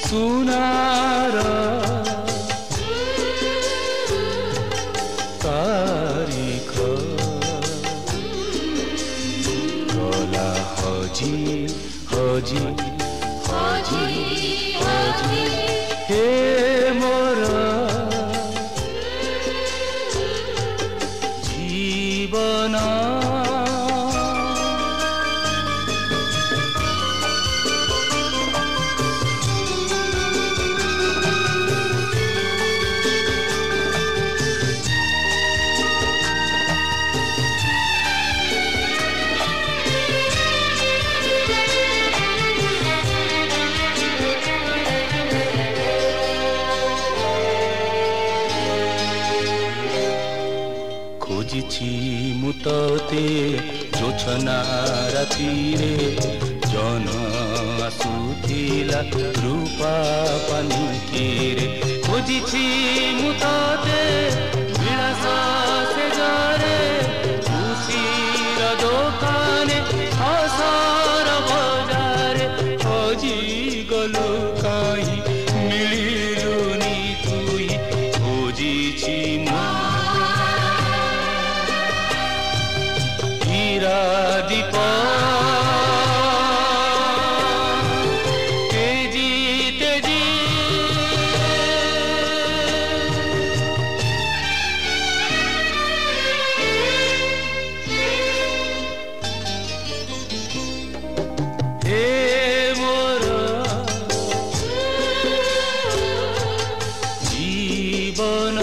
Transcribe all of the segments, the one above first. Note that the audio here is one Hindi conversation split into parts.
सुनार तारीख गला हजी हजी हजी हजी हे मोर जीवन खोजिछि मु तते जोछना रातिरे जन आसुथिला रूपा पानिकीरे खोजिछि मु तते विलास से जरे खुशीर दोकाने हसर बजारे खोजी गलु काई मिलिलुनी तुई खोजिछि मु दीप तेजी तेजी हे मोर जीवन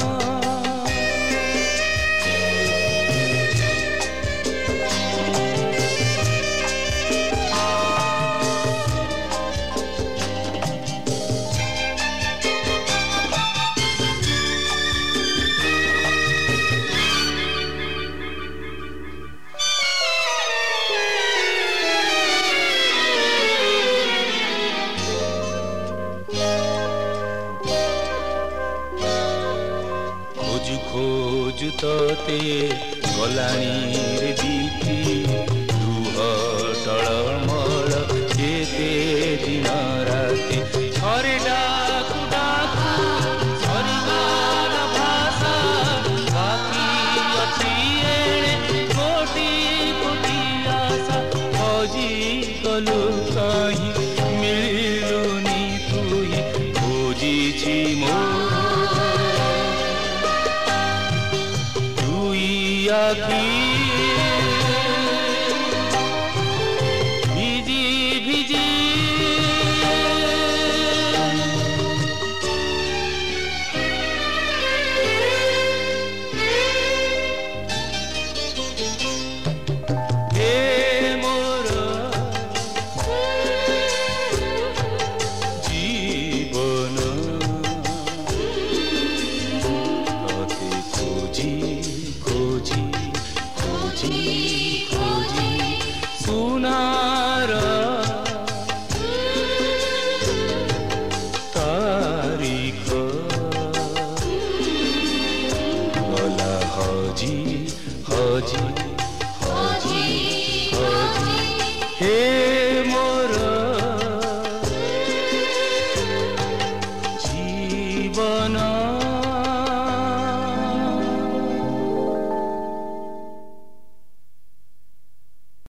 खोजु तते गलानी रे बीती दुह टळमळ केते दिन राति हरे डाकु डाकु सरिगल भाषा बाकी अछि एणे कोटी कोटी आशा खोजी गलु काहि मिलिलुनी तुई खोजिछि मो भिजी भिजी हे मोर जीवन तते खोजी खोजी खोजी खोजी सुनार तारीख गला हजी हजी